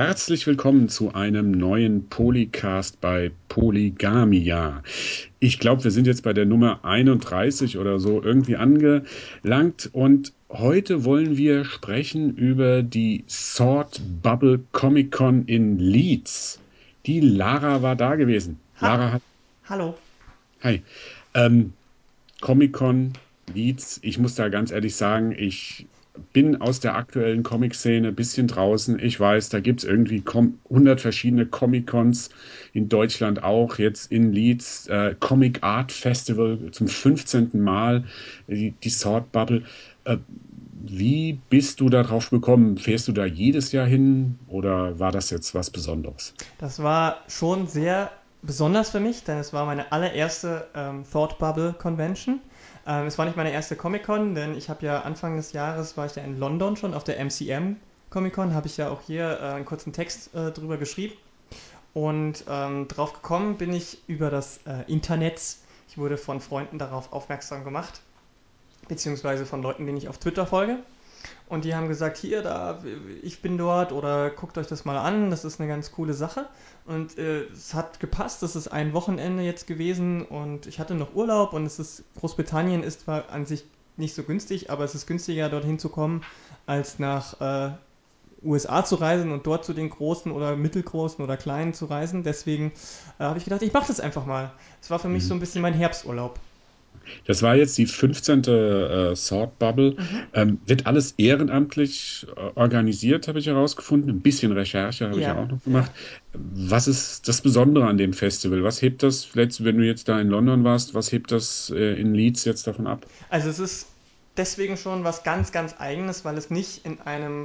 Herzlich willkommen zu einem neuen Polycast bei Polygamia. Ich glaube, wir sind jetzt bei der Nummer 31 oder so irgendwie angelangt und heute wollen wir sprechen über die Thought Bubble Comic Con in Leeds. Die Lara war da gewesen. Ha, Lara hat, hallo. hi. Ähm, Comic-Con, Leeds, ich muss da ganz ehrlich sagen, ich bin aus der aktuellen Comic-Szene ein bisschen draußen. Ich weiß, da gibt es irgendwie 100 verschiedene Comic-Cons, in Deutschland auch, jetzt in Leeds, Comic Art Festival zum 15. Mal, die Sword Bubble. Äh, Wie bist du darauf gekommen? Fährst du da jedes Jahr hin oder war das jetzt was Besonderes? Das war schon sehr besonders für mich, denn es war meine allererste Thought Bubble Convention. Es war nicht meine erste Comic-Con, denn ich habe ja Anfang des Jahres war ich ja in London schon auf der MCM Comic-Con, habe ich ja auch hier einen kurzen Text drüber geschrieben. Und drauf gekommen bin ich über das Internet. Ich wurde von Freunden darauf aufmerksam gemacht, beziehungsweise von Leuten, denen ich auf Twitter folge. Und die haben gesagt, hier, da, ich bin dort oder guckt euch das mal an, das ist eine ganz coole Sache. Und es hat gepasst, das ist ein Wochenende jetzt gewesen und ich hatte noch Urlaub und Großbritannien ist zwar an sich nicht so günstig, aber es ist günstiger dorthin zu kommen, als nach USA zu reisen und dort zu den großen oder mittelgroßen oder kleinen zu reisen. Deswegen habe ich gedacht, ich mache das einfach mal. Es war für mich so ein bisschen mein Herbsturlaub. Das war jetzt die 15. Thought Bubble. Mhm. Wird alles ehrenamtlich organisiert, habe ich herausgefunden. Ein bisschen Recherche habe ich ja Ja, auch noch ja. gemacht. Was ist das Besondere an dem Festival? Was hebt das, vielleicht, wenn du jetzt da in London warst, was hebt das in Leeds jetzt davon ab? Also es ist deswegen schon was ganz, ganz Eigenes, weil es nicht in einem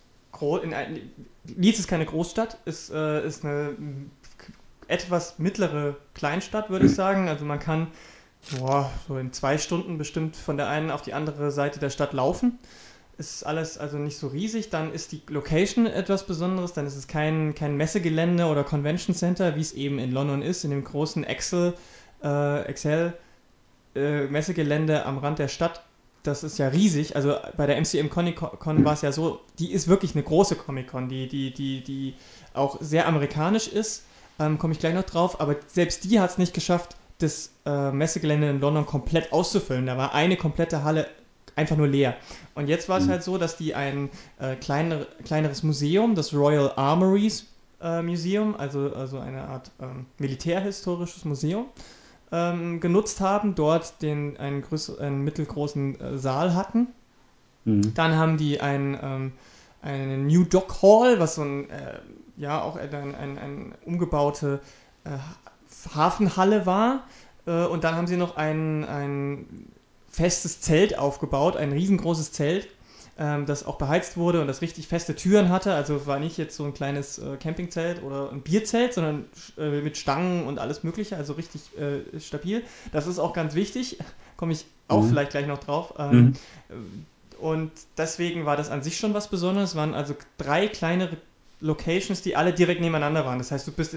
Leeds ist keine Großstadt, ist eine etwas mittlere Kleinstadt, würde ich sagen. Also man kann so in 2 Stunden bestimmt von der einen auf die andere Seite der Stadt laufen. Ist alles also nicht so riesig. Dann ist die Location etwas Besonderes. Dann ist es kein Messegelände oder Convention Center, wie es eben in London ist, in dem großen Excel Messegelände am Rand der Stadt. Das ist ja riesig. Also bei der MCM Comic Con war es ja so, die ist wirklich eine große Comic Con, die auch sehr amerikanisch ist. Komme ich gleich noch drauf. Aber selbst die hat es nicht geschafft, das Messegelände in London komplett auszufüllen. Da war eine komplette Halle einfach nur leer. Und jetzt war es Hm. halt so, dass die ein kleineres Museum, das Royal Armories Museum, also eine Art militärhistorisches Museum, genutzt haben, dort einen mittelgroßen Saal hatten. Hm. Dann haben die einen New Dock Hall, was so auch eine umgebaute äh, Hafenhalle war. Und dann haben sie noch ein festes Zelt aufgebaut, ein riesengroßes Zelt, das auch beheizt wurde und das richtig feste Türen hatte. Also war nicht jetzt so ein kleines Campingzelt oder ein Bierzelt, sondern mit Stangen und alles Mögliche, also richtig stabil. Das ist auch ganz wichtig, komme ich auch Hm. vielleicht gleich noch drauf. Hm. Und deswegen war das an sich schon was Besonderes. Es waren also 3 kleinere Locations, die alle direkt nebeneinander waren. Das heißt, du bist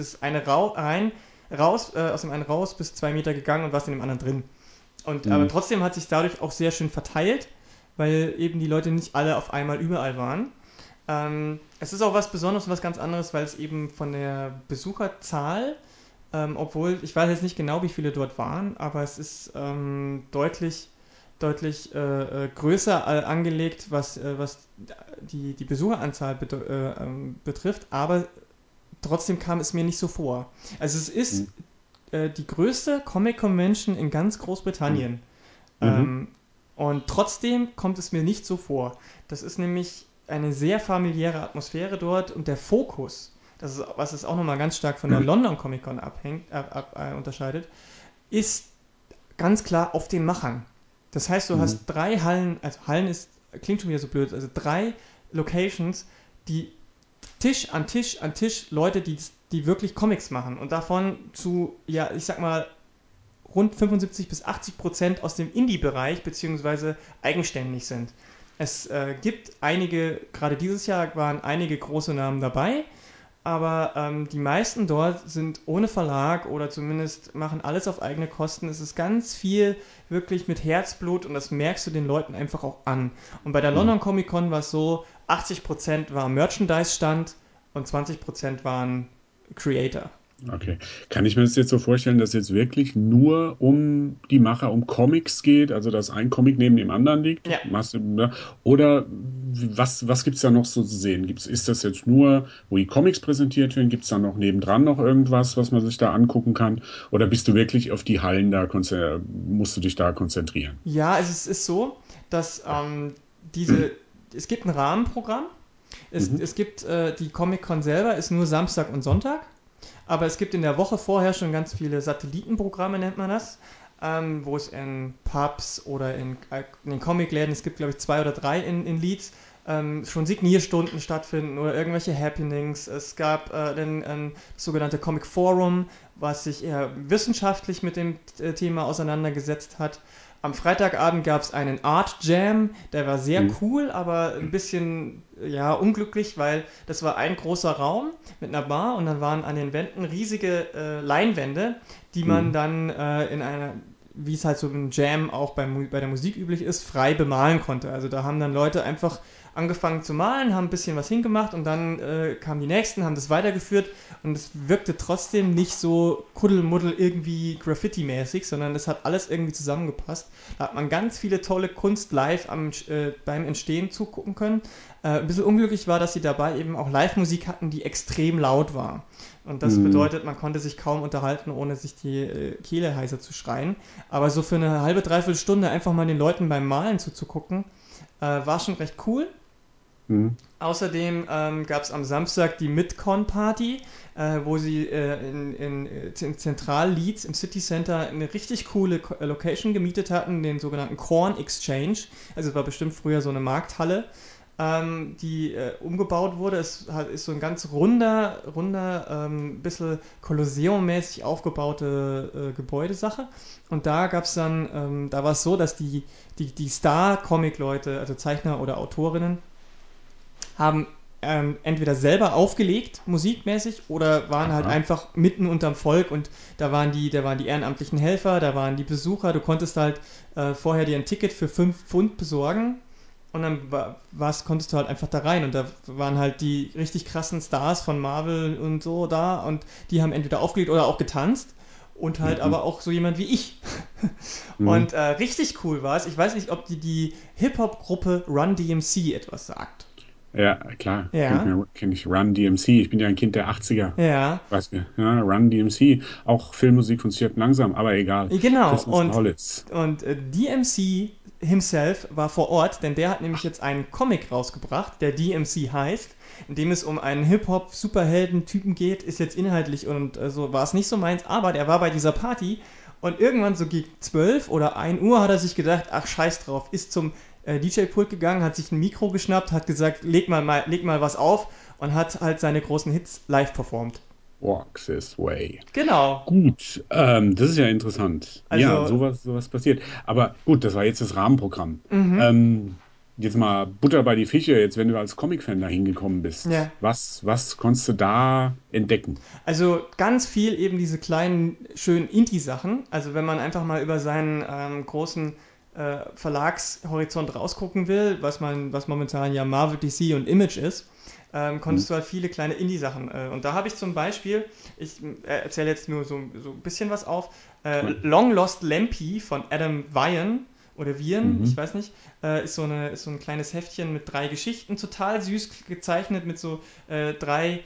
aus dem einen raus, bist 2 Meter gegangen und warst in dem anderen drin. Aber Hm. trotzdem hat sich dadurch auch sehr schön verteilt, weil eben die Leute nicht alle auf einmal überall waren. Es ist auch was Besonderes und was ganz anderes, weil es eben von der Besucherzahl, obwohl ich weiß jetzt nicht genau, wie viele dort waren, aber es ist deutlich größer angelegt, was die Besucheranzahl betrifft, aber trotzdem kam es mir nicht so vor. Also es Hm. ist die größte Comic Convention in ganz Hm. Großbritannien. Mhm. Ähm, und trotzdem kommt es mir nicht so vor. Das ist nämlich eine sehr familiäre Atmosphäre dort und der Fokus, was es auch nochmal ganz stark von der London Comic Con unterscheidet, ist ganz klar auf den Machern. Das heißt, du Mhm. hast 3 Hallen, also Hallen klingt schon wieder so blöd, also 3 Locations, die Tisch an Tisch an Tisch Leute, die wirklich Comics machen und davon zu, ja, ich sag mal, rund 75-80% aus dem Indie-Bereich beziehungsweise eigenständig sind. Es gibt einige, gerade dieses Jahr waren einige große Namen dabei, aber die meisten dort sind ohne Verlag oder zumindest machen alles auf eigene Kosten. Es ist ganz viel wirklich mit Herzblut und das merkst du den Leuten einfach auch an. Und bei der Mhm. London Comic Con war es so, 80% war Merchandise-Stand, und 20% waren Creator. Okay. Kann ich mir das jetzt so vorstellen, dass jetzt wirklich nur um die Macher, um Comics geht, also dass ein Comic neben dem anderen liegt? Ja. Ne? Oder was gibt es da noch so zu sehen? Ist das jetzt nur, wo die Comics präsentiert werden? Gibt es da noch nebendran noch irgendwas, was man sich da angucken kann? Oder bist du wirklich auf die Hallen da, musst du dich da konzentrieren? Ja, also es ist so, dass diese, es gibt ein Rahmenprogramm. Mhm. Es gibt die Comic-Con selber, ist nur Samstag und Sonntag. Aber es gibt in der Woche vorher schon ganz viele Satellitenprogramme, nennt man das, wo es in Pubs oder in den Comicläden, es gibt glaube ich 2 oder 3 in Leeds, schon Signierstunden stattfinden oder irgendwelche Happenings. Es gab das sogenannte Comic Forum, was sich eher wissenschaftlich mit dem Thema auseinandergesetzt hat. Am Freitagabend gab es einen Art Jam, der war sehr Mhm. cool, aber ein bisschen ja, unglücklich, weil das war ein großer Raum mit einer Bar und dann waren an den Wänden riesige Leinwände, die man Mhm. dann in einer, wie es halt so im Jam auch bei der Musik üblich ist, frei bemalen konnte. Also da haben dann Leute einfach angefangen zu malen, haben ein bisschen was hingemacht und dann kamen die Nächsten, haben das weitergeführt und es wirkte trotzdem nicht so Kuddelmuddel irgendwie Graffiti-mäßig, sondern es hat alles irgendwie zusammengepasst. Da hat man ganz viele tolle Kunst live beim Entstehen zugucken können. Ein bisschen unglücklich war, dass sie dabei eben auch Live-Musik hatten, die extrem laut war. Und das Mhm. bedeutet, man konnte sich kaum unterhalten, ohne sich die Kehle heiser zu schreien. Aber so für eine halbe, dreiviertel Stunde einfach mal den Leuten beim Malen zuzugucken, war schon recht cool. Mhm. Außerdem gab es am Samstag die Midcon-Party, wo sie in Zentral-Leeds im City Center eine richtig coole Location gemietet hatten, den sogenannten Corn Exchange. Also es war bestimmt früher so eine Markthalle, die umgebaut wurde. Ist so ein ganz runder bisschen Kolosseum-mäßig aufgebaute Gebäudesache. Und da gab es dann, da war es so, dass die Star-Comic-Leute, also Zeichner oder Autorinnen, haben entweder selber aufgelegt, musikmäßig, oder waren halt Aha. einfach mitten unterm Volk und da waren die ehrenamtlichen Helfer, da waren die Besucher, du konntest halt vorher dir ein Ticket für 5 Pfund besorgen und dann konntest du halt einfach da rein und da waren halt die richtig krassen Stars von Marvel und so da und die haben entweder aufgelegt oder auch getanzt und halt Mhm. aber auch so jemand wie ich. Mhm. Und richtig cool war es, ich weiß nicht, ob die Hip-Hop-Gruppe Run DMC etwas sagt. Ja, klar, Ja, kenn ich Run DMC. Ich bin ja ein Kind der 80er. ja, Weißt du, ja, Run DMC. Auch Filmmusik von Stuart Langsam, aber egal. genau. Christmas in Hollis. Und DMC himself war vor Ort, denn der hat nämlich jetzt einen Comic rausgebracht, der DMC heißt, in dem es um einen Hip-Hop-Superhelden-Typen geht, ist jetzt inhaltlich und so war es nicht so meins, aber der war bei dieser Party und irgendwann so gegen 12 oder 1 Uhr hat er sich gedacht, ach scheiß drauf, ist zum DJ-Pult gegangen, hat sich ein Mikro geschnappt, hat gesagt, leg mal was auf und hat halt seine großen Hits live performt. Walk This Way. Genau. Gut, das ist ja interessant. Ja, Also, sowas passiert. Aber gut, das war jetzt das Rahmenprogramm. mhm. Ähm, Jetzt mal Butter bei die Fische, jetzt wenn du als Comic-Fan da hingekommen Ja. bist. Was konntest du da entdecken? Also ganz viel eben diese kleinen, schönen Indie-Sachen. Also wenn man einfach mal über seinen großen Verlagshorizont rausgucken will, was momentan ja Marvel, DC und Image ist, Hm? konntest du halt viele kleine Indie-Sachen. Und da habe ich zum Beispiel, ich erzähle jetzt nur so ein bisschen was auf, Long Lost Lampe von Adam Vian oder Vian, ich Mhm. weiß nicht, ist so ein kleines Heftchen mit 3 Geschichten, total süß gezeichnet mit so 3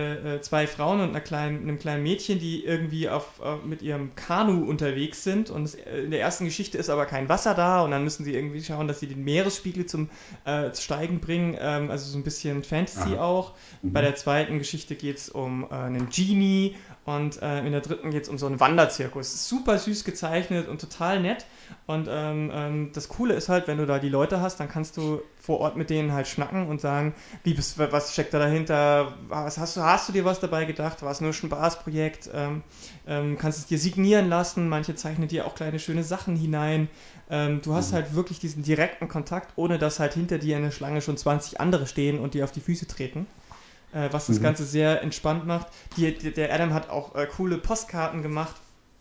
2 Frauen und einem kleinen Mädchen, die irgendwie mit ihrem Kanu unterwegs sind. Und in der ersten Geschichte ist aber kein Wasser da und dann müssen sie irgendwie schauen, dass sie den Meeresspiegel zum Steigen bringen. Also so ein bisschen Fantasy Aha. auch. Bei Mhm. der zweiten Geschichte geht es um einen Genie und in der dritten geht es um so einen Wanderzirkus. Super süß gezeichnet und total nett. Und das Coole ist halt, wenn du da die Leute hast, dann kannst du vor Ort mit denen halt schnacken und sagen, was steckt da dahinter? Hast du dir was dabei gedacht? War es nur ein Spaßprojekt? Kannst es dir signieren lassen? Manche zeichnen dir auch kleine schöne Sachen hinein. Du hast Mhm. halt wirklich diesen direkten Kontakt, ohne dass halt hinter dir in der Schlange schon 20 andere stehen und dir auf die Füße treten. Was das Mhm. Ganze sehr entspannt macht. Der Adam hat auch coole Postkarten gemacht,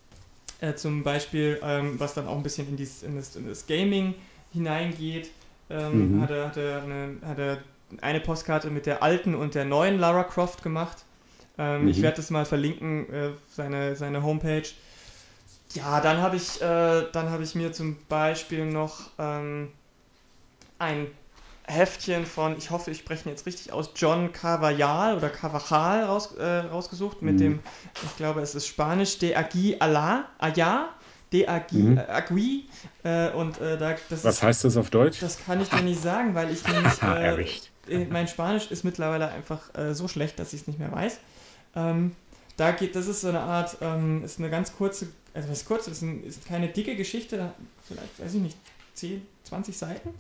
zum Beispiel, was dann auch ein bisschen in das Gaming hineingeht. Mhm. Hat er eine Postkarte mit der alten und der neuen Lara Croft gemacht. Ich Mhm. werde das mal verlinken, seine Homepage. Ja, dann hab ich mir zum Beispiel noch ein Heftchen von, ich hoffe, ich spreche ihn jetzt richtig aus, John Carvajal oder Carvajal rausgesucht mit Mhm. dem, ich glaube, es ist Spanisch, De Agui Allá, De Agui, Mhm. Agui, das Was ist, heißt das auf Deutsch? das kann ich dir nicht sagen, weil ich nämlich, Haha, erwischt. mein Spanisch ist mittlerweile einfach so schlecht, dass ich es nicht mehr weiß. Ähm, das ist so eine Art, ist eine ganz kurze, also was kurz, ist keine dicke Geschichte, vielleicht, weiß ich nicht, 10, 20 Seiten,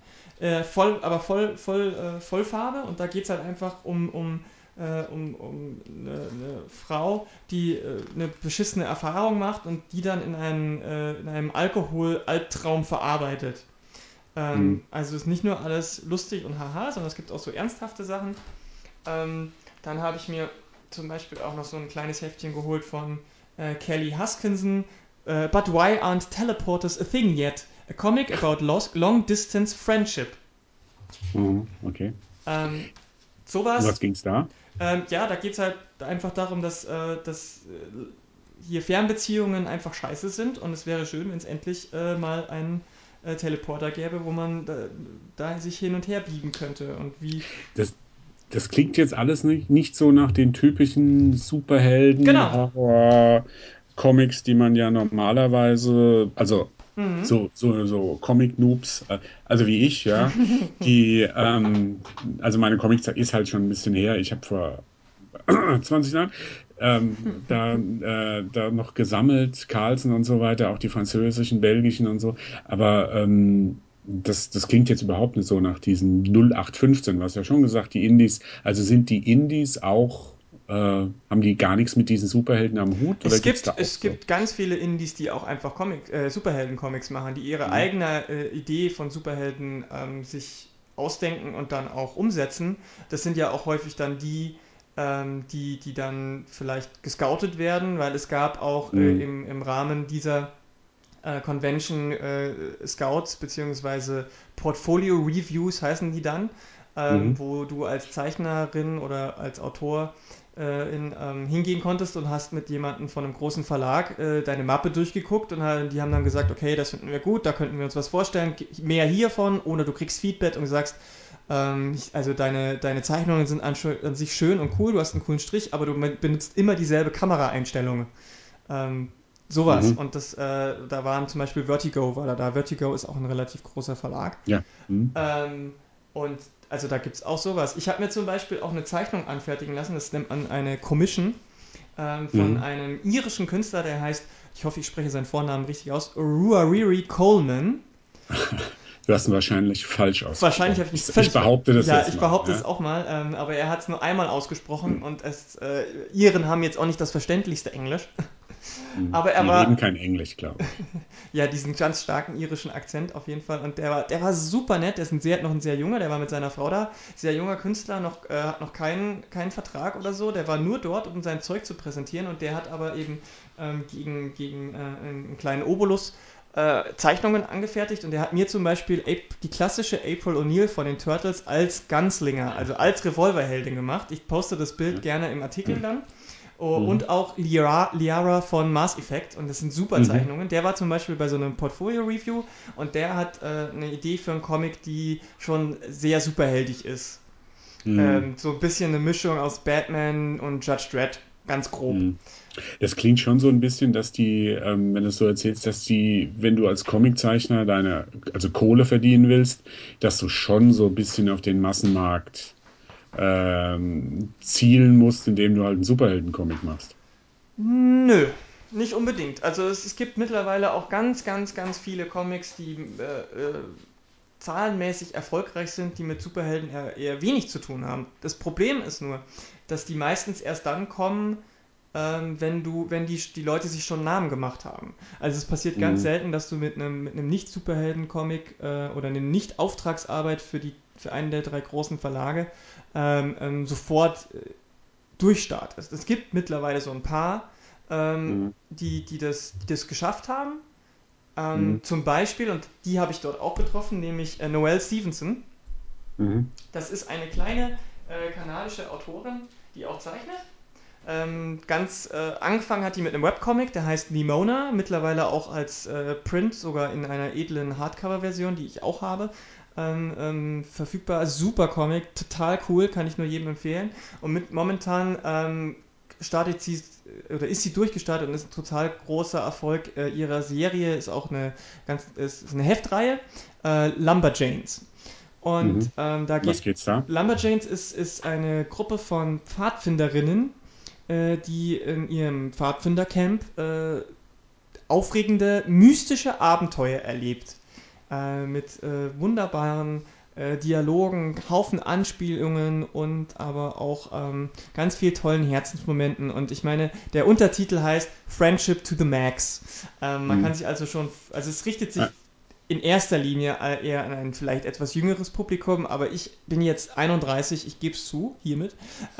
Vollfarbe und da geht es halt einfach um eine Frau, die eine beschissene Erfahrung macht und die dann in einem Alkohol-Albtraum verarbeitet. Mhm. Also ist nicht nur alles lustig und haha, sondern es gibt auch so ernsthafte Sachen. Dann habe ich mir zum Beispiel auch noch so ein kleines Heftchen geholt von Kelly Huskinson. But why aren't teleporters a thing yet? A comic about long distance friendship. Mhm. Okay. Ähm, Um was sowas. ging's da? Ja, da geht es halt einfach darum, dass hier Fernbeziehungen einfach scheiße sind und es wäre schön, wenn es endlich mal einen Teleporter gäbe, wo man da sich hin und her biegen könnte und wie. Das, das klingt jetzt alles nicht so nach den typischen Genau. Superhelden-Horror-Comics, die man ja normalerweise, also Mhm. so Comic-Noobs, also wie ich, ja, also meine Comic-Zeit ist halt schon ein bisschen her. Ich habe vor 20 Jahren da noch gesammelt, Carlsen und so weiter, auch die französischen, belgischen und so. Aber das klingt jetzt überhaupt nicht so nach diesen 0815. Du hast ja schon gesagt, die Indies, also sind die Indies auch, haben die gar nichts mit diesen Superhelden am Hut oder gibt es da auch Es so? gibt ganz viele Indies, die auch einfach Superhelden-Comics machen, die ihre Mhm. eigene Idee von Superhelden sich ausdenken und dann auch umsetzen. Das sind ja auch häufig dann die dann vielleicht gescoutet werden, weil es gab auch Mhm. im Rahmen dieser Convention Scouts bzw. Portfolio Reviews heißen die dann, Mhm. wo du als Zeichnerin oder als Autor hingehen konntest und hast mit jemandem von einem großen Verlag deine Mappe durchgeguckt und die haben dann gesagt, okay, das finden wir gut, da könnten wir uns was vorstellen, mehr hiervon, oder du kriegst Feedback und sagst, also deine Zeichnungen sind an sich schön und cool, du hast einen coolen Strich, aber du benutzt immer dieselbe Kameraeinstellung. Ähm, sowas. Mhm. Und da waren zum Beispiel Vertigo, war da. Vertigo ist auch ein relativ großer Verlag. Ja. Mhm. Ähm, und also da gibt es auch sowas. Ich habe mir zum Beispiel auch eine Zeichnung anfertigen lassen, das nennt man eine Commission von Mhm. einem irischen Künstler, der heißt, ich hoffe, ich spreche seinen Vornamen richtig aus, Ruariri Coleman. Du hast ihn wahrscheinlich falsch Wahrscheinlich ausgesprochen. habe ich ihn Ich völlig. behaupte das Ja, jetzt ich mal. behaupte es Ja? auch mal, aber er hat es nur einmal ausgesprochen und Iren haben jetzt auch nicht das verständlichste Englisch. Mhm. Aber er Die reden war kein Englisch, glaube ich. ja, diesen ganz starken irischen Akzent auf jeden Fall. Und der war super nett. Der ist noch ein sehr junger, der war mit seiner Frau da. Sehr junger Künstler, hat noch keinen Vertrag oder so. Der war nur dort, um sein Zeug zu präsentieren. Und der hat aber eben gegen einen kleinen Obolus Zeichnungen angefertigt. Und der hat mir zum Beispiel die klassische April O'Neil von den Turtles als Gunslinger, also als Revolverheldin gemacht. Ich poste das Bild Ja. gerne im Artikel dann. Oh, Mhm. und auch Liara von Mass Effect und das sind super Mhm. Zeichnungen. Der war zum Beispiel bei so einem Portfolio-Review und der hat eine Idee für einen Comic, die schon sehr superheldig ist. Mhm. So ein bisschen eine Mischung aus Batman und Judge Dredd, ganz grob. Mhm. Das klingt schon so ein bisschen, dass die, wenn du es so erzählst, dass die, wenn du als Comiczeichner also Kohle verdienen willst, dass du schon so ein bisschen auf den Massenmarkt zielen musst, indem du halt einen Superheldencomic machst. Nö, nicht unbedingt. Also es gibt mittlerweile auch ganz viele Comics, die zahlenmäßig erfolgreich sind, die mit Superhelden eher wenig zu tun haben. Das Problem ist nur, dass die meistens erst dann kommen, wenn die Leute sich schon einen Namen gemacht haben. Also es passiert ganz Mhm. selten, dass du mit einem Nicht-Superhelden-Comic oder eine Nicht-Auftragsarbeit für einen der drei großen Verlage sofort durchstartest. Es gibt mittlerweile so ein paar, Mhm. die das geschafft haben. Mhm. Zum Beispiel, und die habe ich dort auch getroffen, nämlich Noelle Stevenson. Mhm. Das ist eine kleine kanadische Autorin, die auch zeichnet. Angefangen hat die mit einem Webcomic, der heißt Nimona, mittlerweile auch als Print, sogar in einer edlen Hardcover-Version, die ich auch habe, verfügbar. Super Comic, total cool, kann ich nur jedem empfehlen. Und momentan startet sie oder ist sie durchgestartet und ist ein total großer Erfolg ihrer Serie, ist auch ist eine Heftreihe, Lumberjanes. Und Mhm. Was geht's da? Lumberjanes ist eine Gruppe von Pfadfinderinnen, die in ihrem Pfadfindercamp aufregende, mystische Abenteuer erlebt. Mit wunderbaren Dialogen, Haufen Anspielungen und aber auch ganz viel tollen Herzensmomenten. Und ich meine, der Untertitel heißt Friendship to the Max. Man kann Mhm. sich also schon, also es richtet Äh, sich in erster Linie eher an ein vielleicht etwas jüngeres Publikum, aber ich bin jetzt 31, ich gebe es zu, hiermit.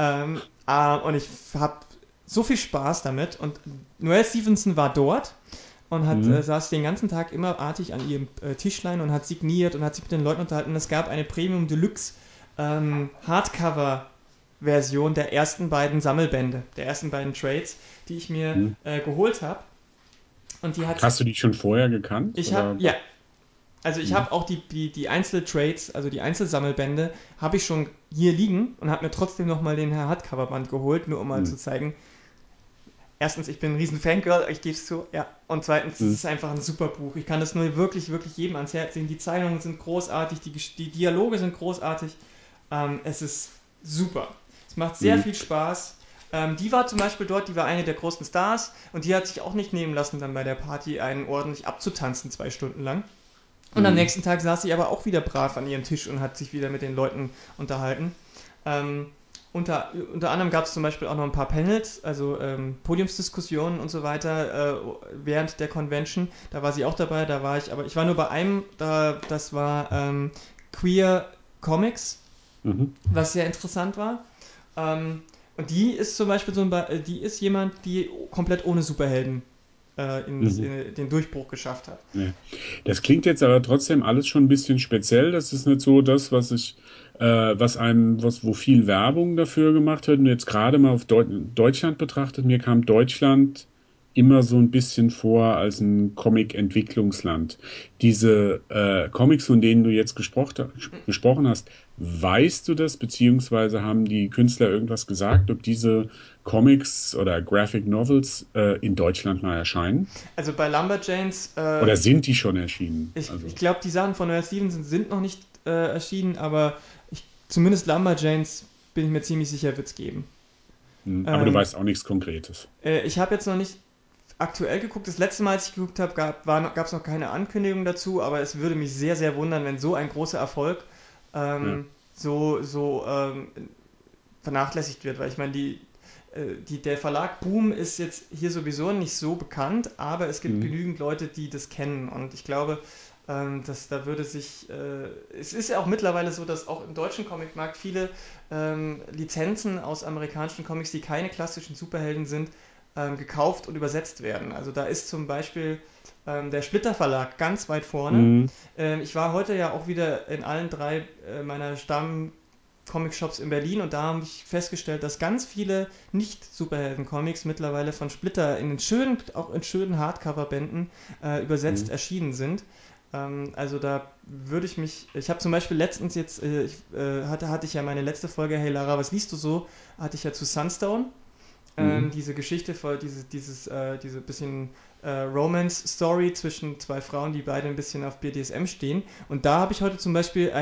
Und ich habe so viel Spaß damit. Und Noelle Stevenson war dort und mhm. saß den ganzen Tag immer artig an ihrem Tischlein und hat signiert und hat sich mit den Leuten unterhalten. Und es gab eine Premium Deluxe Hardcover Version der ersten beiden Sammelbände, der ersten beiden Trades, die ich mir Mhm. geholt habe. Und die hat, Hast du die schon vorher gekannt? ich habe, Oder? ja, also ich Mhm. habe auch die Einzeltrades, also die Einzelsammelbände, habe ich schon hier liegen und habe mir trotzdem nochmal den Hardcoverband geholt, nur um mal zu Mhm. zeigen, erstens, ich bin ein riesen Fangirl, ich gebe es zu, ja. Und zweitens, es Mhm. ist einfach ein super Buch. Ich kann das nur wirklich, wirklich jedem ans Herz legen. Die Zeichnungen sind großartig, die Dialoge sind großartig. Es ist super. Es macht sehr Mhm. viel Spaß. Die war zum Beispiel dort, die war eine der großen Stars und die hat sich auch nicht nehmen lassen, dann bei der Party einen ordentlich abzutanzen, 2 Stunden lang. Und am Mhm. nächsten Tag saß sie aber auch wieder brav an ihrem Tisch und hat sich wieder mit den Leuten unterhalten. Ähm, unter anderem gab es zum Beispiel auch noch ein paar Panels, also Podiumsdiskussionen und so weiter während der Convention. Da war sie auch dabei, da war ich, aber ich war nur bei einem, das war Queer Comics, Mhm. was sehr interessant war. Und die ist zum Beispiel die ist jemand, die komplett ohne Superhelden Mhm. in den Durchbruch geschafft hat. Ja. Das klingt jetzt aber trotzdem alles schon ein bisschen speziell. Das ist nicht so das, wo viel Werbung dafür gemacht wird. Und jetzt gerade mal auf Deutschland betrachtet, mir kam Deutschland immer so ein bisschen vor als ein Comic-Entwicklungsland. Diese Comics, von denen du jetzt gesprochen hast, weißt du das, beziehungsweise haben die Künstler irgendwas gesagt, ob diese Comics oder Graphic Novels in Deutschland mal erscheinen? Also bei Lumberjanes, Oder sind die schon erschienen? ich Also, glaube, die Sachen von Noel Stevenson sind noch nicht erschienen, aber zumindest Lumberjanes bin ich mir ziemlich sicher, wird es geben. aber du Ähm, weißt auch nichts Konkretes. ich habe jetzt noch nicht aktuell geguckt. Das letzte Mal, als ich geguckt habe, gab es noch keine Ankündigung dazu, aber es würde mich sehr, sehr wundern, wenn so ein großer Erfolg Ja. so vernachlässigt wird, weil ich meine, der Verlag Boom ist jetzt hier sowieso nicht so bekannt, aber es gibt Mhm. genügend Leute, die das kennen und ich glaube, dass da würde sich, es ist ja auch mittlerweile so, dass auch im deutschen Comicmarkt viele Lizenzen aus amerikanischen Comics, die keine klassischen Superhelden sind, gekauft und übersetzt werden. Also da ist zum Beispiel der Splitter Verlag ganz weit vorne. Mhm. Ich war heute ja auch wieder in allen drei meiner Comic-Shops in Berlin und da habe ich festgestellt, dass ganz viele Nicht-Superhelden-Comics mittlerweile von Splitter auch in schönen Hardcover-Bänden übersetzt Mhm. erschienen sind. Also da würde ich habe zum Beispiel letztens jetzt, hatte ich ja meine letzte Folge, hey Lara, was liest du so? Hatte ich ja zu Sunstone, Mhm. diese Geschichte, diese bisschen Romance-Story zwischen zwei Frauen, die beide ein bisschen auf BDSM stehen. Und da habe ich heute zum Beispiel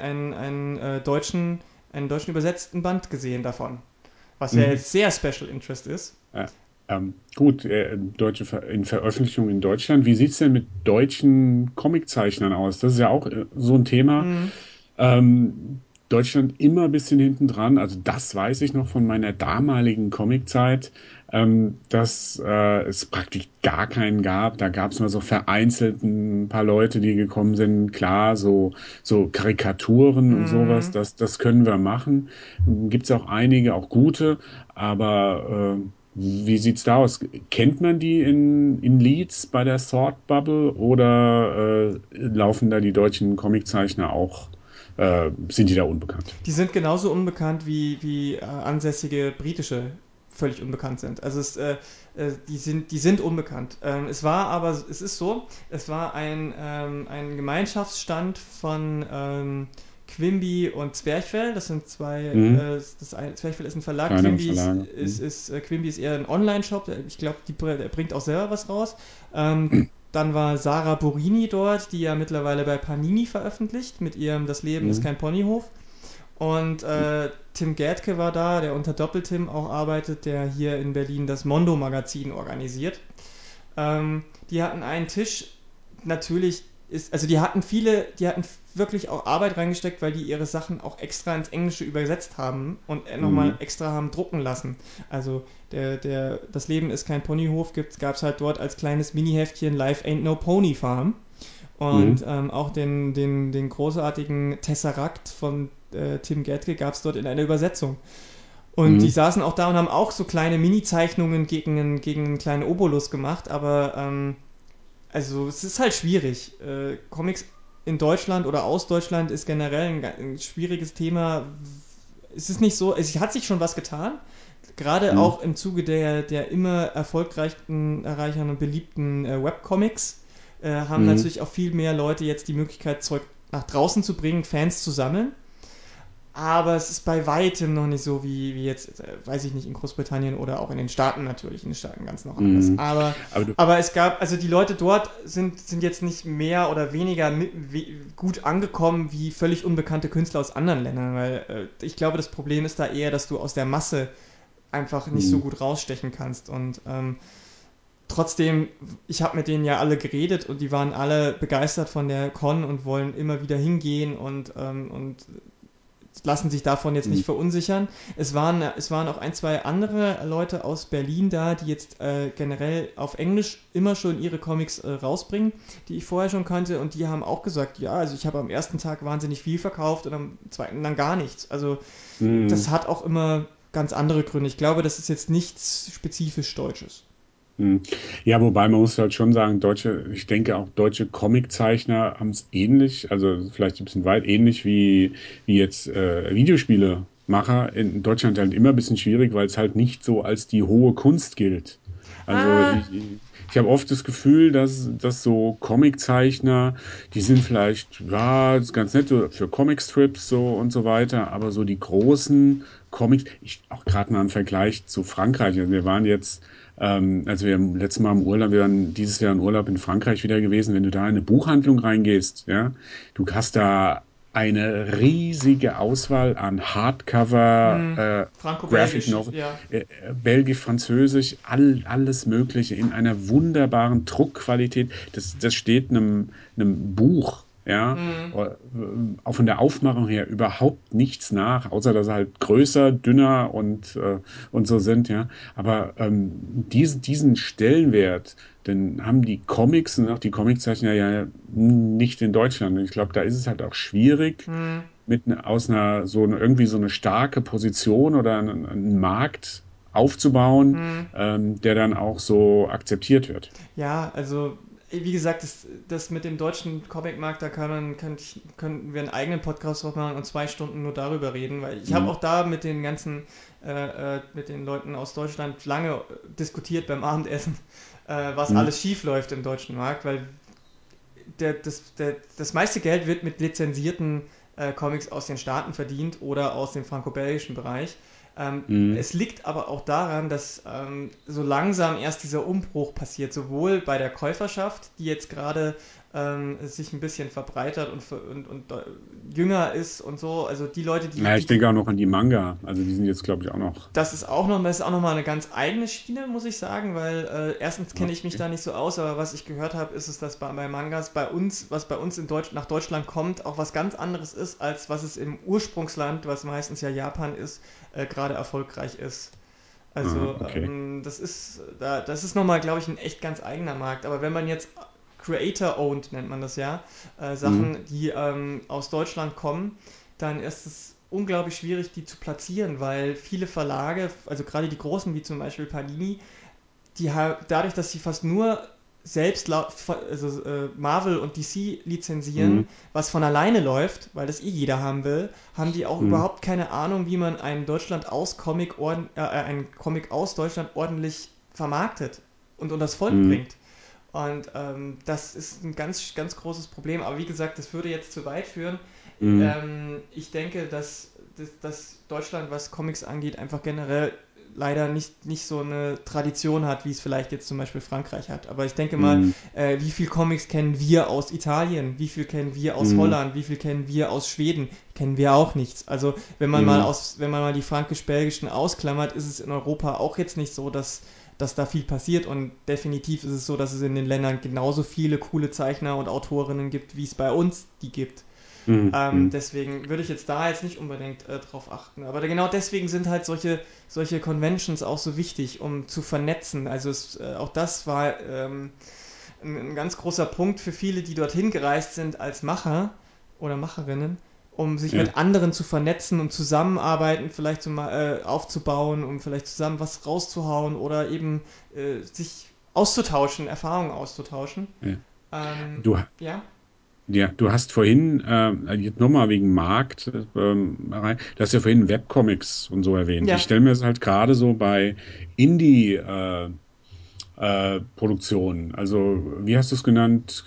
einen deutschen übersetzten Band gesehen davon, was ja Mhm. jetzt sehr Special Interest ist. Ja. Gut, in Veröffentlichung in Deutschland. Wie sieht es denn mit deutschen Comiczeichnern aus? Das ist ja auch so ein Thema. Hm. Deutschland immer ein bisschen hinten dran. Also das weiß ich noch von meiner damaligen Comiczeit, dass es praktisch gar keinen gab. Da gab es mal so vereinzelt ein paar Leute, die gekommen sind. Klar, so Karikaturen und sowas, Hm. das können wir machen. Gibt es auch einige, auch gute, aber wie sieht's da aus? Kennt man die in Leeds bei der Thought Bubble oder laufen da die deutschen Comiczeichner auch sind die da unbekannt? Die sind genauso unbekannt wie ansässige britische völlig unbekannt sind. Also die sind unbekannt. Es ist so, es war ein Gemeinschaftsstand von Quimby und Zwerchfell. Das sind Mhm. Zwerchfell ist ein Verlag, Kleinere Verlage. Quimby ist eher ein Online-Shop. Ich glaube, der bringt auch selber was raus. Dann war Sarah Borini dort, die ja mittlerweile bei Panini veröffentlicht, mit ihrem Das Leben ist Mhm. kein Ponyhof. Und Tim Gätke war da, der unter Doppeltim auch arbeitet, der hier in Berlin das Mondo-Magazin organisiert. Die hatten einen Tisch, natürlich also die hatten wirklich auch Arbeit reingesteckt, weil die ihre Sachen auch extra ins Englische übersetzt haben und nochmal Mhm. extra haben drucken lassen. Also das Leben ist kein Ponyhof, gab es halt dort als kleines Mini-Heftchen Life Ain't No Pony Farm. Und Mhm. auch den großartigen Tesseract von Tim Gätke gab es dort in einer Übersetzung. Und die Mhm. saßen auch da und haben auch so kleine Mini-Zeichnungen gegen einen kleinen Obolus gemacht, aber also es ist halt schwierig. Comics in Deutschland oder aus Deutschland ist generell ein schwieriges Thema. Es ist nicht so, es hat sich schon was getan, gerade Mhm. auch im Zuge der immer erreichern und beliebten Webcomics haben Mhm. natürlich auch viel mehr Leute jetzt die Möglichkeit, Zeug nach draußen zu bringen, Fans zu sammeln. Aber es ist bei weitem noch nicht so wie jetzt, weiß ich nicht, in Großbritannien oder auch in den Staaten natürlich, in den Staaten ganz noch anders. Mhm. Aber du, Aber also die Leute dort sind jetzt nicht mehr oder weniger gut angekommen wie völlig unbekannte Künstler aus anderen Ländern, weil ich glaube, das Problem ist da eher, dass du aus der Masse einfach nicht so mhm. gut rausstechen kannst. Und trotzdem, ich habe mit denen ja alle geredet und die waren alle begeistert von der Con und wollen immer wieder hingehen und lassen sich davon jetzt nicht Mhm. verunsichern. Es waren auch ein, zwei andere Leute aus Berlin da, die jetzt generell auf Englisch immer schon ihre Comics rausbringen, die ich vorher schon kannte und die haben auch gesagt, ja, also ich habe am ersten Tag wahnsinnig viel verkauft und am zweiten dann gar nichts. Also das Mhm. hat auch immer ganz andere Gründe. Ich glaube, das ist jetzt nichts spezifisch Deutsches. Mhm. Ja, wobei man muss halt schon sagen, ich denke auch deutsche Comiczeichner haben es ähnlich, also vielleicht ein bisschen weit ähnlich wie jetzt Videospielemacher in Deutschland halt immer ein bisschen schwierig, weil es halt nicht so als die hohe Kunst gilt. Also Ah, ich habe oft das Gefühl, dass so Comiczeichner, die sind vielleicht, ja, das ist ganz nett so für Comicstrips so und so weiter, aber so die großen Comics, auch gerade mal im Vergleich zu Frankreich, also wir waren jetzt als wir letztes Mal im Urlaub, wir waren dieses Jahr im Urlaub in Frankreich wieder gewesen, wenn du da in eine Buchhandlung reingehst, ja, du hast da eine riesige Auswahl an Hardcover, Graphic Franco-Belgisch, noch, ja. Belgisch, Französisch, alles Mögliche in einer wunderbaren Druckqualität. Das steht einem Buch, ja, Hm. auch von der Aufmachung her überhaupt nichts nach, außer dass sie halt größer, dünner und so sind, ja. Aber diesen Stellenwert, den haben die Comics und auch die Comiczeichner ja nicht in Deutschland. Und ich glaube, da ist es halt auch schwierig, Hm. aus irgendwie so eine starke Position oder einen Markt aufzubauen, Hm. der dann auch so akzeptiert wird. Ja, also wie gesagt, das mit dem deutschen Comicmarkt, da könnten wir einen eigenen Podcast drauf machen und 2 Stunden nur darüber reden, weil ich habe Mhm. auch da mit den mit den Leuten aus Deutschland lange diskutiert beim Abendessen, was Mhm. alles schief läuft im deutschen Markt, weil das meiste Geld wird mit lizenzierten Comics aus den Staaten verdient oder aus dem franco-belgischen Bereich. Mhm. Es liegt aber auch daran, dass so langsam erst dieser Umbruch passiert, sowohl bei der Käuferschaft, die jetzt gerade sich ein bisschen verbreitert und jünger ist und so, also die Leute, Ja, ich denke auch noch an die Manga. Also die sind jetzt, glaube ich, auch noch. das ist auch noch mal eine ganz eigene Schiene, muss ich sagen, weil erstens kenne ich mich Okay. da nicht so aus, aber was ich gehört habe, ist es, dass bei Mangas bei uns, was bei uns nach Deutschland kommt, auch was ganz anderes ist, als was es im Ursprungsland, was meistens ja Japan ist, gerade erfolgreich ist. Aha, Also okay. das ist nochmal, glaube ich, ein echt ganz eigener Markt. Aber wenn man jetzt Creator-owned, nennt man das ja, Mhm. Sachen, die aus Deutschland kommen, dann ist es unglaublich schwierig, die zu platzieren, weil viele Verlage, also gerade die großen wie zum Beispiel Panini, dadurch, dass sie fast nur selbst Marvel und DC lizenzieren, Mhm. was von alleine läuft, weil das jeder haben will, haben die auch Mhm. überhaupt keine Ahnung, wie man einen Comic aus Deutschland ordentlich vermarktet und unter das Volk Mhm. bringt. Und das ist ein ganz, ganz großes Problem. Aber wie gesagt, das würde jetzt zu weit führen. Mhm. Ich denke, dass Deutschland, was Comics angeht, einfach generell leider nicht so eine Tradition hat, wie es vielleicht jetzt zum Beispiel Frankreich hat. Aber ich denke mal, Mhm. wie viel Comics kennen wir aus Italien? Wie viel kennen wir aus Mhm. Holland? Wie viel kennen wir aus Schweden? Kennen wir auch nichts. Also Mhm. wenn man mal die frankisch-belgischen ausklammert, ist es in Europa auch jetzt nicht so, dass da viel passiert und definitiv ist es so, dass es in den Ländern genauso viele coole Zeichner und Autorinnen gibt, wie es bei uns die gibt. Mhm. Mhm. Deswegen würde ich jetzt da jetzt nicht unbedingt drauf achten. Aber genau deswegen sind halt solche Conventions auch so wichtig, um zu vernetzen. Also auch das war ein ganz großer Punkt für viele, die dorthin gereist sind als Macher oder Macherinnen, um sich Ja. mit anderen zu vernetzen und zusammenarbeiten, vielleicht aufzubauen, um vielleicht zusammen was rauszuhauen oder eben sich auszutauschen, Erfahrungen auszutauschen. Ja. Ähm, Du, ja, ja, du hast vorhin, jetzt nochmal wegen Markt, du hast ja vorhin Webcomics und so erwähnt. Ich ja, stelle mir das halt gerade so bei Indie, Produktionen, also wie hast du es genannt?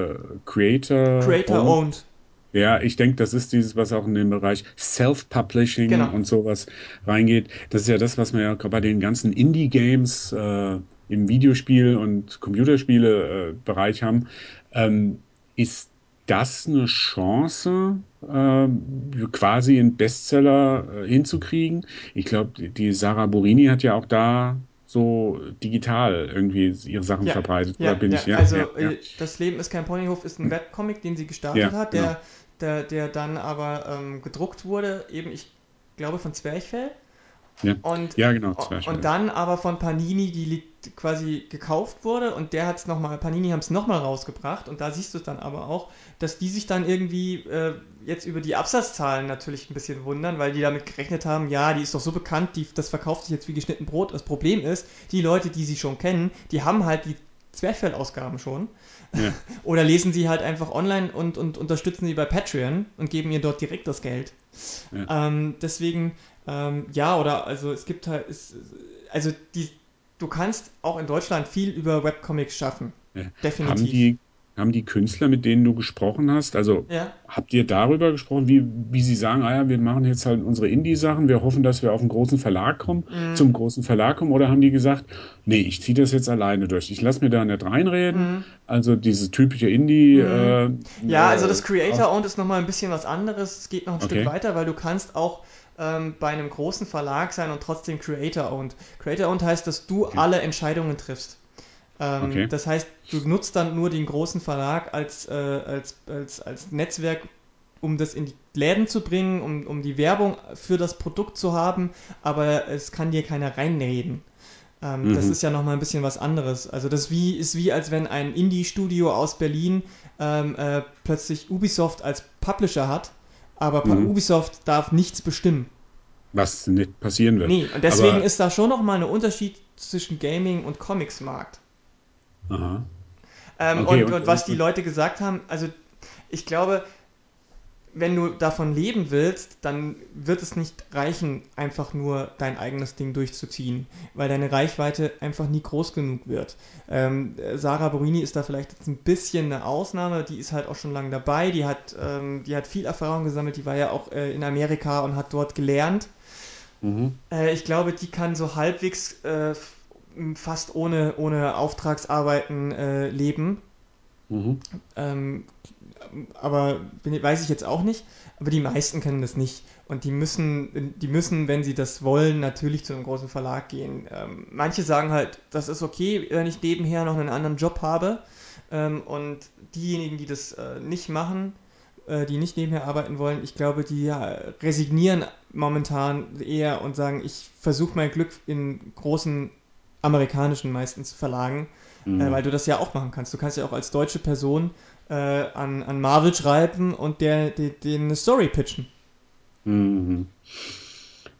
Creator Creator Owned? owned. Ja, ich denke, das ist dieses, was auch in den Bereich Self-Publishing Genau. und sowas reingeht. Das ist ja das, was wir ja bei den ganzen Indie-Games im Videospiel- und Computerspiele-Bereich haben. Ist das eine Chance, quasi einen Bestseller hinzukriegen? Ich glaube, die Sarah Burini hat ja auch da so digital irgendwie ihre Sachen Ja, verbreitet. Oder ja, bin ja. ich, ja, ja, Also ja, Das Leben ist kein Ponyhof ist ein Webcomic, den sie gestartet ja, hat, genau. der dann aber gedruckt wurde, eben ich glaube von Zwerchfell Ja, und, ja, genau, Zwerchfell. dann aber von Panini, quasi gekauft wurde und der hat es nochmal, Panini haben es nochmal rausgebracht und da siehst du dann aber auch, dass die sich dann irgendwie jetzt über die Absatzzahlen natürlich ein bisschen wundern, weil die damit gerechnet haben, ja, die ist doch so bekannt, das verkauft sich jetzt wie geschnitten Brot. Das Problem ist, die Leute, die sie schon kennen, die haben halt die Zwerchfell-Ausgaben schon Ja, oder lesen sie halt einfach online und unterstützen sie bei Patreon und geben ihr dort direkt das Geld. ja, Deswegen, ja, oder also es gibt halt, also du kannst auch in Deutschland viel über Webcomics schaffen. ja. Haben Definitiv. die Künstler, mit denen du gesprochen hast, also Ja. habt ihr darüber gesprochen, wie sie sagen, ah ja, wir machen jetzt halt unsere Indie-Sachen, wir hoffen, dass wir auf einen großen Verlag kommen, Mm, zum großen Verlag kommen, oder haben die gesagt, nee, ich ziehe das jetzt alleine durch, ich lasse mir da nicht reinreden, mm, also diese typische Indie, mm. Ja, also das aus, Creator-Owned ist nochmal ein bisschen was anderes. Es geht noch ein Stück okay, weiter, weil du kannst auch bei einem großen Verlag sein und trotzdem Creator-Owned. Creator-Owned heißt, dass du okay, alle Entscheidungen triffst. okay, Das heißt, du nutzt dann nur den großen Verlag als Netzwerk, um das in die Läden zu bringen, um die Werbung für das Produkt zu haben, aber es kann dir keiner reinreden. Das mhm, ist ja nochmal ein bisschen was anderes. Also ist wie als wenn ein Indie-Studio aus Berlin plötzlich Ubisoft als Publisher hat, aber mhm, Ubisoft darf nichts bestimmen. was nicht passieren wird, Nee, und deswegen aber, ist da schon nochmal ein Unterschied zwischen Gaming und Comics-Markt. aha, okay, Und was die Leute gesagt haben, also ich glaube, wenn du davon leben willst, dann wird es nicht reichen, einfach nur dein eigenes Ding durchzuziehen, weil deine Reichweite einfach nie groß genug wird. Sarah Borini ist da vielleicht jetzt ein bisschen eine Ausnahme, die ist halt auch schon lange dabei, die hat viel Erfahrung gesammelt, die war ja auch in Amerika und hat dort gelernt. mhm, Ich glaube, die kann so halbwegs fast ohne Auftragsarbeiten leben. mhm. Ähm, aber weiß ich jetzt auch nicht. Aber die meisten können das nicht. Und die müssen, wenn sie das wollen, natürlich zu einem großen Verlag gehen. Manche sagen halt, das ist okay, wenn ich nebenher noch einen anderen Job habe. Und diejenigen, die das nicht machen, die nicht nebenher arbeiten wollen, ich glaube, die resignieren momentan eher und sagen, ich versuche mein Glück in großen amerikanischen meistens Verlagen, weil Mhm. du das ja auch machen kannst. Du kannst ja auch als deutsche Person an Marvel schreiben und denen eine Story pitchen. Mhm.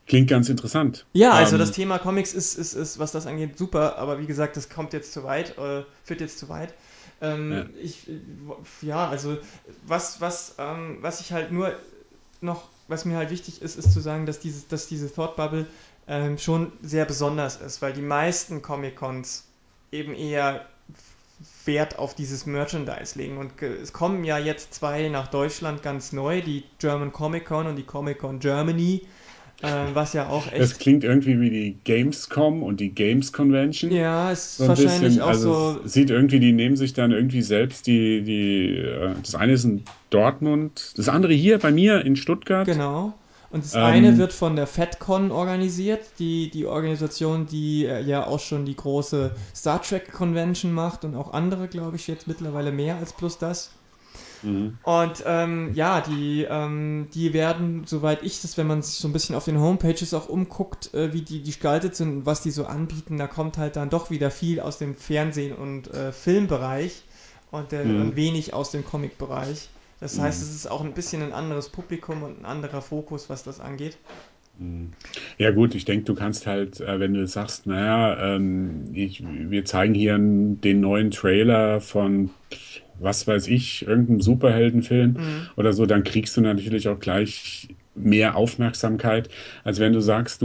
Klingt ganz interessant. Ja, also das Thema Comics was das angeht, super, aber wie gesagt, das kommt jetzt zu weit, führt jetzt zu weit. Ja, Ja, also was ich halt nur noch, was mir halt wichtig ist, ist zu sagen, dass diese Thought Bubble schon sehr besonders ist, weil die meisten Comic-Cons eben eher Wert auf dieses Merchandise legen. Und es kommen ja jetzt zwei nach Deutschland ganz neu, die German Comic Con und die Comic Con Germany, was ja auch das echt, klingt irgendwie wie die Gamescom und die Games Convention. ja, So ist ein wahrscheinlich bisschen, auch also es so, sieht irgendwie, die nehmen sich dann irgendwie selbst das eine ist in Dortmund, das andere hier bei mir in Stuttgart. genau. Und das eine Ähm, wird von der FedCon organisiert, die Organisation, die ja auch schon die große Star Trek Convention macht und auch andere, glaube ich, jetzt mittlerweile mehr als plus das. mhm, Und ja, die werden, soweit ich das, wenn man sich so ein bisschen auf den Homepages auch umguckt, wie die gestaltet sind und was die so anbieten, da kommt halt dann doch wieder viel aus dem Fernsehen- und Filmbereich und mhm, wenig aus dem Comic-Bereich. Das heißt, mhm. es ist auch ein bisschen ein anderes Publikum und ein anderer Fokus, was das angeht. Mhm. Ja gut, ich denke, du kannst halt, wenn du sagst, naja, wir zeigen hier den neuen Trailer von, was weiß ich, irgendeinem Superheldenfilm Mhm. oder so, dann kriegst du natürlich auch gleich mehr Aufmerksamkeit, als wenn du sagst,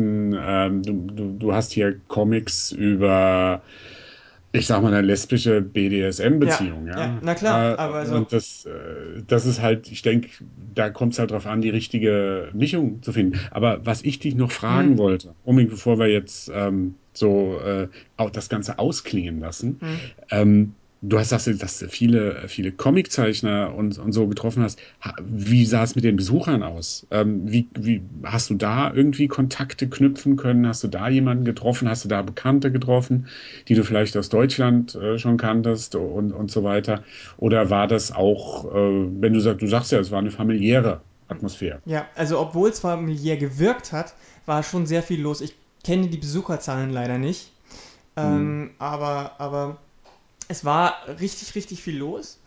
du hast hier Comics über, ich sag mal, eine lesbische Ja, BDSM-Beziehung, ja, ja. na klar, aber so, Und das ist halt, ich denke, da kommt es halt drauf an, die richtige Mischung zu finden. Aber was ich dich noch fragen mhm. wollte, unbedingt bevor wir jetzt auch das Ganze ausklingen lassen, Mhm. du hast gesagt, dass du viele Comiczeichner und so getroffen hast. Wie sah es mit den Besuchern aus? Wie hast du da irgendwie Kontakte knüpfen können? Hast du da jemanden getroffen? Hast du da Bekannte getroffen, die du vielleicht aus Deutschland schon kanntest und so weiter? Oder war das auch, wenn du sagst ja, es war eine familiäre Atmosphäre. Ja, also obwohl es familiär gewirkt hat, war schon sehr viel los. Ich kenne die Besucherzahlen leider nicht, Mhm. aber es war richtig, richtig viel los.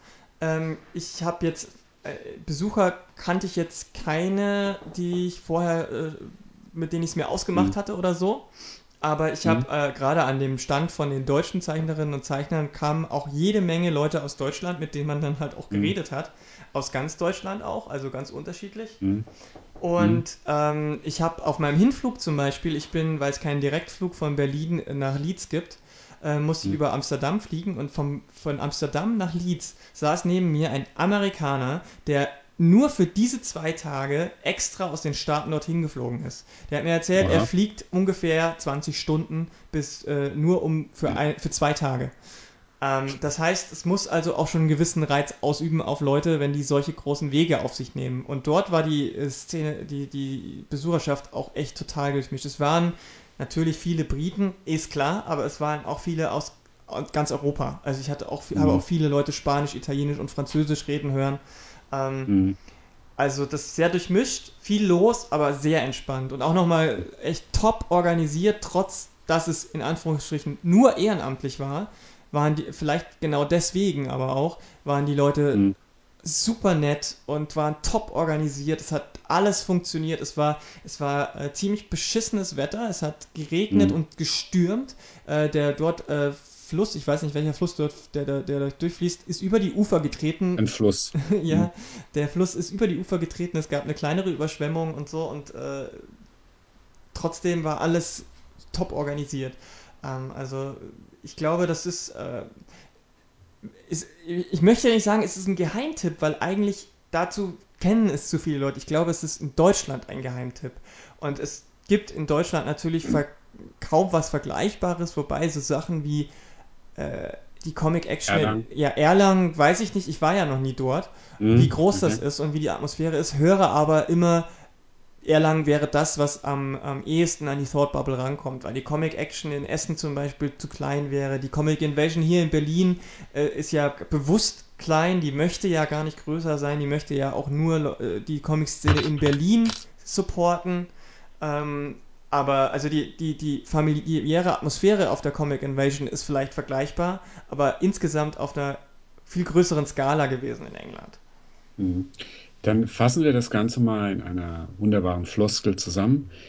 Ich habe jetzt Besucher kannte ich jetzt keine, die ich vorher, mit denen ich es mir ausgemacht Mhm. hatte oder so. Aber ich habe Mhm. gerade an dem Stand von den deutschen Zeichnerinnen und Zeichnern kamen auch jede Menge Leute aus Deutschland, mit denen man dann halt auch Mhm. geredet hat. Aus ganz Deutschland auch, also ganz unterschiedlich. Mhm. Mhm. Und ich habe auf meinem Hinflug zum Beispiel, weil es keinen Direktflug von Berlin nach Leeds gibt, musste ich Mhm. über Amsterdam fliegen und von Amsterdam nach Leeds saß neben mir ein Amerikaner, der nur für diese 2 Tage extra aus den Staaten dorthin geflogen ist. Der hat mir erzählt, er Aha. fliegt ungefähr 20 Stunden nur für 2 Tage. Das heißt, es muss also auch schon einen gewissen Reiz ausüben auf Leute, wenn die solche großen Wege auf sich nehmen. Und dort war die Szene, die Besucherschaft auch echt total durchmischt. Es waren natürlich viele Briten, ist klar, aber es waren auch viele aus ganz Europa. Also habe auch Mhm. viele Leute Spanisch, Italienisch und Französisch reden hören. Ähm, Mhm. also das ist sehr durchmischt, viel los, aber sehr entspannt und auch nochmal echt top organisiert, trotz dass es in Anführungsstrichen nur ehrenamtlich war, waren die, vielleicht genau deswegen aber auch, waren die Leute Mhm. super nett und waren top organisiert. Es hat alles funktioniert. Es war ziemlich beschissenes Wetter. Es hat geregnet Mhm. und gestürmt. Der dort Fluss, ich weiß nicht welcher Fluss dort, der durchfließt, ist über die Ufer getreten. Ein Fluss. Ja, Mhm. der Fluss ist über die Ufer getreten. Es gab eine kleinere Überschwemmung und so und trotzdem war alles top organisiert. Also ich glaube, ich möchte ja nicht sagen, es ist ein Geheimtipp, weil eigentlich dazu kennen es zu viele Leute. Ich glaube, es ist in Deutschland ein Geheimtipp. Und es gibt in Deutschland natürlich kaum was Vergleichbares, wobei so Sachen wie die Comic Action Erlangen. ja, Erlangen, weiß ich nicht, ich war ja noch nie dort, wie Mhm. groß das Okay. ist und wie die Atmosphäre ist, höre aber immer Erlangen wäre das, was am ehesten an die Thought Bubble rankommt, weil die Comic Action in Essen zum Beispiel zu klein wäre. Die Comic Invasion hier in Berlin ist ja bewusst klein, die möchte ja gar nicht größer sein, die möchte ja auch nur die Comic-Szene in Berlin supporten. Ähm, aber also die familiäre Atmosphäre auf der Comic Invasion ist vielleicht vergleichbar, aber insgesamt auf einer viel größeren Skala gewesen in England. Mhm. Dann fassen wir das Ganze mal in einer wunderbaren Floskel zusammen.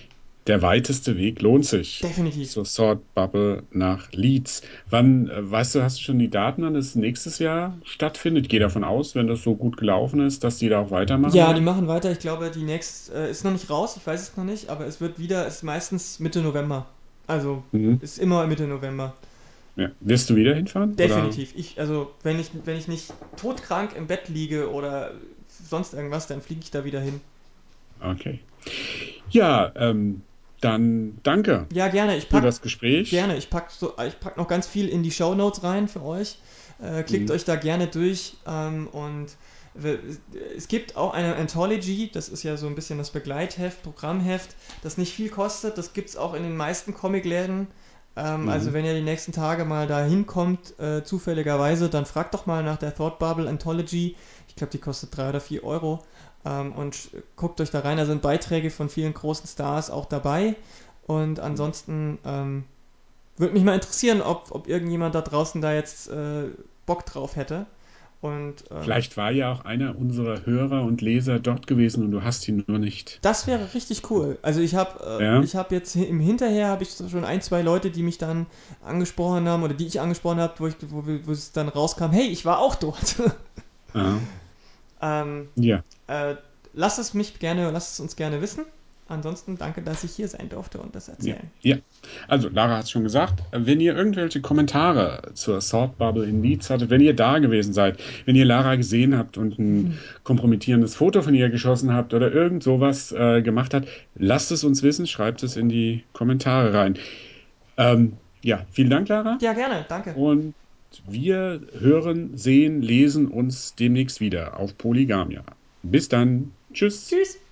der weiteste Weg lohnt sich. Definitiv. Zur Thought Bubble nach Leeds. Wann, weißt du, hast du schon die Daten, wann es nächstes Jahr stattfindet? Ich gehe davon aus, wenn das so gut gelaufen ist, dass die da auch weitermachen Ja, die werden. machen weiter. Ich glaube, die nächste ist noch nicht raus, ich weiß es noch nicht, aber es wird wieder, ist meistens Mitte November. Also Mhm. ist immer Mitte November. Ja. Wirst du wieder hinfahren? Oder? Definitiv. Also wenn ich nicht todkrank im Bett liege oder sonst irgendwas, dann fliege ich da wieder hin. Okay. Ja, dann danke Ja, gerne. für das Gespräch. Ich pack noch ganz viel in die Shownotes rein für euch. Klickt Mhm. euch da gerne durch. Und es gibt auch eine Anthology, das ist ja so ein bisschen das Begleitheft, Programmheft, das nicht viel kostet. Das gibt es auch in den meisten Comicläden. Also Mhm. wenn ihr die nächsten Tage mal da hinkommt, zufälligerweise, dann fragt doch mal nach der Thought Bubble Anthology. Ich glaube, die kostet 3 oder 4 Euro. Und guckt euch da rein. Da sind Beiträge von vielen großen Stars auch dabei. Und ansonsten würde mich mal interessieren, ob irgendjemand da draußen da jetzt Bock drauf hätte. Und Vielleicht war ja auch einer unserer Hörer und Leser dort gewesen und du hast ihn nur nicht. das wäre richtig cool. Also Ja? ich habe jetzt im Hinterher habe ich schon ein, zwei Leute, die mich dann angesprochen haben oder die ich angesprochen habe, wo es dann rauskam, hey, ich war auch dort. Aha. ähm, Ja. äh, lasst es uns gerne wissen. Ansonsten danke, dass ich hier sein durfte und das Ja, erzählen. ja. Also, Lara hat es schon gesagt, wenn ihr irgendwelche Kommentare zur Thought Bubble in Leeds hattet, wenn ihr da gewesen seid, wenn ihr Lara gesehen habt und ein kompromittierendes Foto von ihr geschossen habt oder irgend sowas gemacht habt, lasst es uns wissen, schreibt es in die Kommentare rein. Ja, vielen Dank, Lara. Ja, gerne, danke. Und wir hören, sehen, lesen uns demnächst wieder auf Polygamia. Bis dann. Tschüss. Tschüss.